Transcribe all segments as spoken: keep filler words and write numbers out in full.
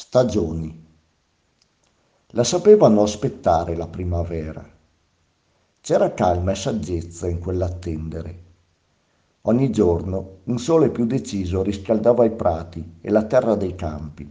Stagioni. La sapevano aspettare la primavera. C'era calma e saggezza in quell'attendere. Ogni giorno un sole più deciso riscaldava i prati e la terra dei campi.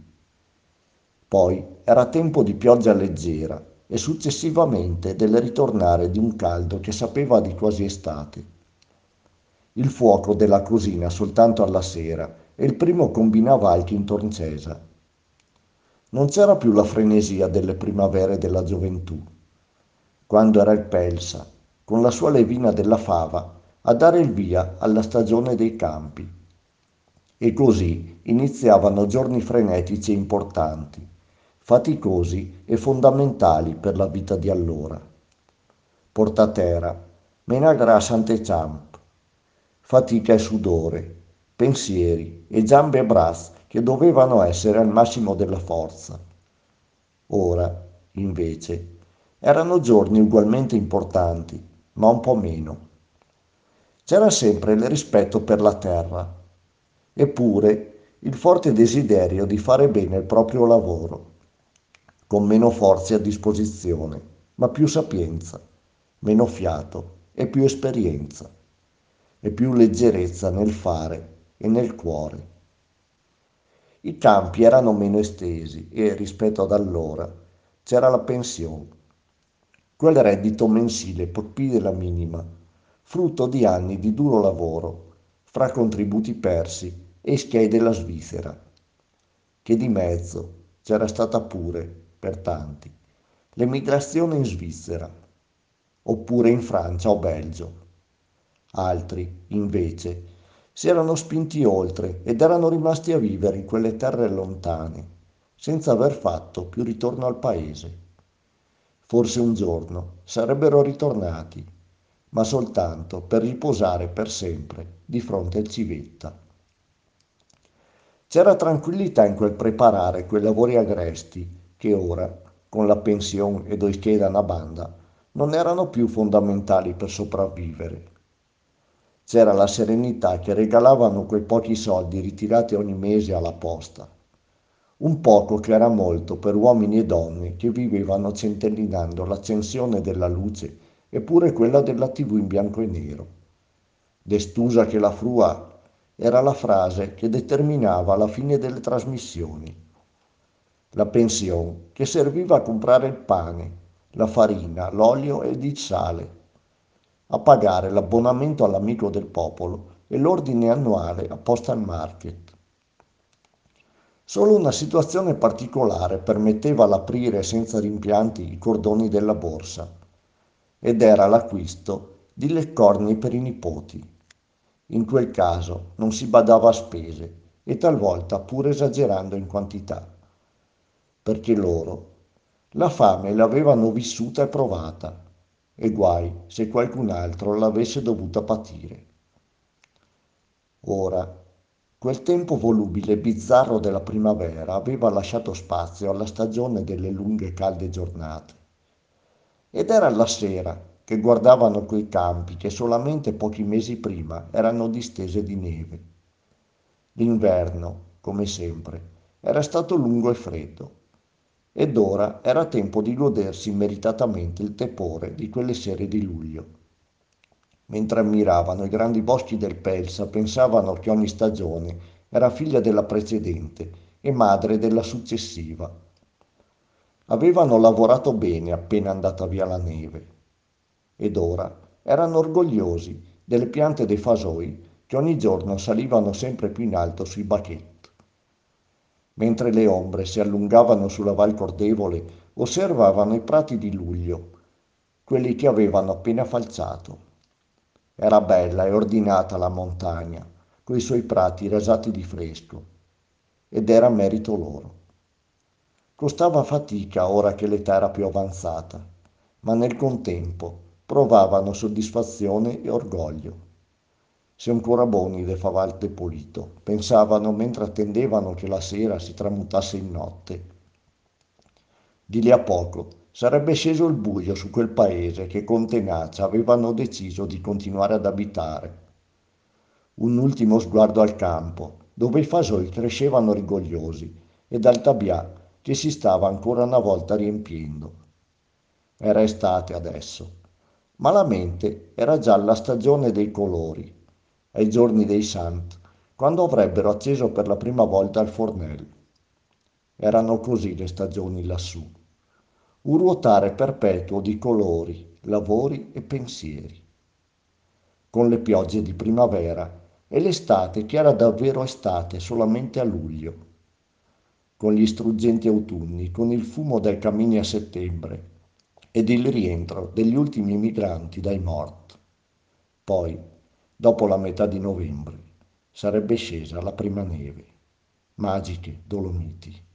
Poi era tempo di pioggia leggera e successivamente del ritornare di un caldo che sapeva di quasi estate. Il fuoco della cosina soltanto alla sera e il primo combinavaichi in torncesa. Non c'era più la frenesia delle primavere della gioventù, quando era il Pelsa, con la sua levina della fava, a dare il via alla stagione dei campi. E così iniziavano giorni frenetici e importanti, faticosi e fondamentali per la vita di allora. Portatera, menagra a Sant'Echamp, fatica e sudore, pensieri e gambe e braccia che dovevano essere al massimo della forza. Ora, invece, erano giorni ugualmente importanti, ma un po' meno. C'era sempre il rispetto per la terra, eppure il forte desiderio di fare bene il proprio lavoro, con meno forze a disposizione, ma più sapienza, meno fiato e più esperienza, e più leggerezza nel fare e nel cuore. I campi erano meno estesi e, rispetto ad allora, c'era la pensione, quel reddito mensile pochi della minima, frutto di anni di duro lavoro, fra contributi persi e schei della Svizzera, che di mezzo c'era stata pure, per tanti, l'emigrazione in Svizzera, oppure in Francia o Belgio. Altri, invece, si erano spinti oltre ed erano rimasti a vivere in quelle terre lontane, senza aver fatto più ritorno al paese. Forse un giorno sarebbero ritornati, ma soltanto per riposare per sempre di fronte al Civetta. C'era tranquillità in quel preparare quei lavori agresti che ora, con la pensione e doi scheda una banda, non erano più fondamentali per sopravvivere. C'era la serenità che regalavano quei pochi soldi ritirati ogni mese alla posta. Un poco che era molto per uomini e donne che vivevano centellinando l'accensione della luce e pure quella della tivù in bianco e nero. Destusa che la frua era la frase che determinava la fine delle trasmissioni. La pensione che serviva a comprare il pane, la farina, l'olio ed il sale, a pagare l'abbonamento all'Amico del Popolo e l'ordine annuale a Postal Market. Solo una situazione particolare permetteva l'aprire senza rimpianti i cordoni della borsa, ed era l'acquisto di leccorni per i nipoti. In quel caso non si badava a spese e talvolta pure esagerando in quantità, perché loro la fame l'avevano vissuta e provata, e guai se qualcun altro l'avesse dovuta patire. Ora, quel tempo volubile e bizzarro della primavera aveva lasciato spazio alla stagione delle lunghe calde giornate. Ed era la sera che guardavano quei campi che solamente pochi mesi prima erano distese di neve. L'inverno, come sempre, era stato lungo e freddo, ed ora era tempo di godersi meritatamente il tepore di quelle sere di luglio. Mentre ammiravano i grandi boschi del Pelsa, pensavano che ogni stagione era figlia della precedente e madre della successiva. Avevano lavorato bene appena andata via la neve, ed ora erano orgogliosi delle piante dei fasoi che ogni giorno salivano sempre più in alto sui bachetti. Mentre le ombre si allungavano sulla Val Cordevole, osservavano i prati di luglio, quelli che avevano appena falciato. Era bella e ordinata la montagna, coi suoi prati rasati di fresco, ed era merito loro. Costava fatica ora che l'età era più avanzata, ma nel contempo provavano soddisfazione e orgoglio. Se ancora boni de faval depolito, pensavano mentre attendevano che la sera si tramutasse in notte. Di lì a poco sarebbe sceso il buio su quel paese che con tenacia avevano deciso di continuare ad abitare. Un ultimo sguardo al campo, dove i fasoi crescevano rigogliosi, e dal tabià che si stava ancora una volta riempiendo. Era estate adesso, ma la mente era già alla stagione dei colori, ai giorni dei Sant, quando avrebbero acceso per la prima volta il fornello. Erano così le stagioni lassù, un ruotare perpetuo di colori, lavori e pensieri, con le piogge di primavera e l'estate che era davvero estate solamente a luglio, con gli struggenti autunni, con il fumo dai camini a settembre ed il rientro degli ultimi migranti dai mort. Poi, dopo la metà di novembre, sarebbe scesa la prima neve. Magiche Dolomiti.